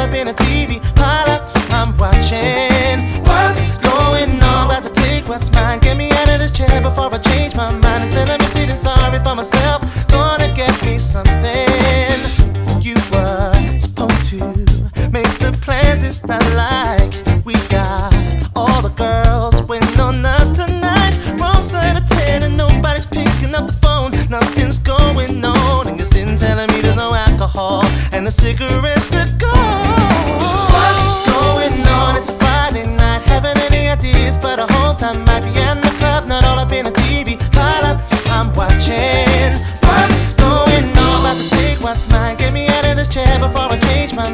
up in a TV. Pile up, I'm watching. What's going on? About to take what's mine. Get me out of this chair before I change my mind. Instead of me feeling sorry for myself, gonna get me something. You were supposed to make the plans, it's not like we got all the girls waiting on us tonight. Wrong side of 10 and nobody's picking up the phone. Nothing's going on and you're sitting telling me there's no alcohol and the cigarettes are gone. What's going on? It's a Friday night. Having any ideas, but I hope I might be in the club, not all up in a TV. Pile up, I'm watching. What's going on? About to take what's mine. Get me out of this chair before I change my mind.